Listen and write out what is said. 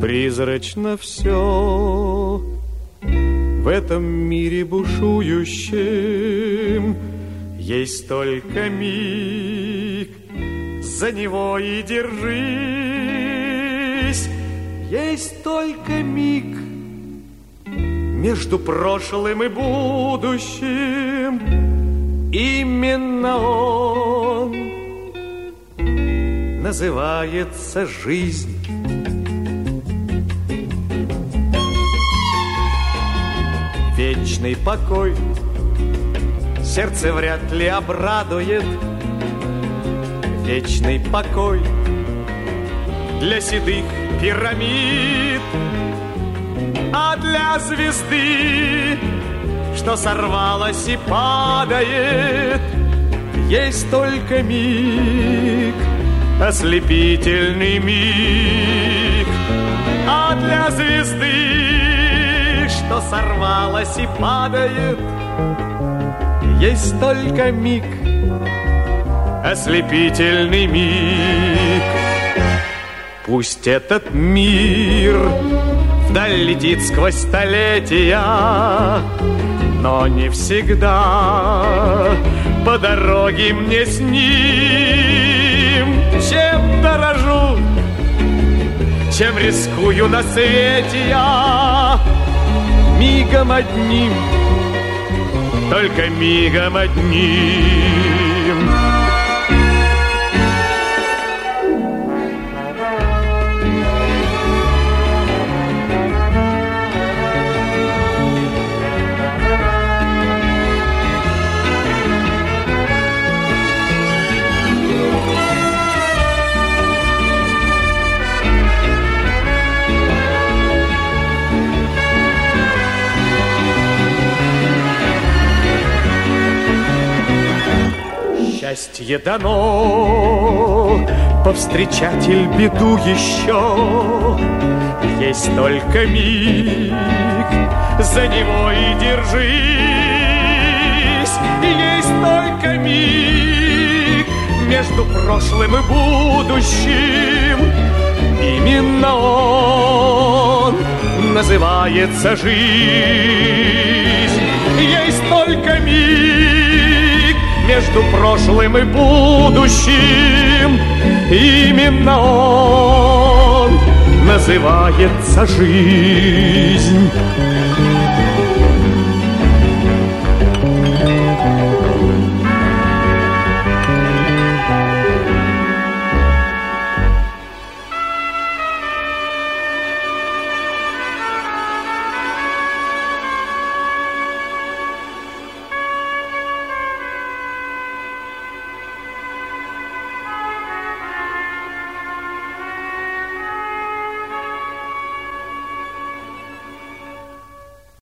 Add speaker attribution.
Speaker 1: Призрачно все в этом мире бушующем. Есть только миг, за него и держись. Есть только миг между прошлым и будущим. Именно он называется жизнь. Вечный покой сердце вряд ли обрадует. Вечный покой для седых пирамид, а для звезды, что сорвалась и падает, есть только миг, ослепительный миг. А для звезды, что сорвалась и падает, есть только миг, ослепительный миг. Пусть этот мир вдаль летит сквозь столетия, но не всегда по дороге мне с ним. Чем дорожу, чем рискую на свете я, мигом одним, только мигом одним. Счастье дано, повстречатель беду еще. Есть только миг, за него и держись. Есть только миг между прошлым и будущим. Именно он называется жизнь. Есть только миг между прошлым и будущим. Именно он называется жизнь.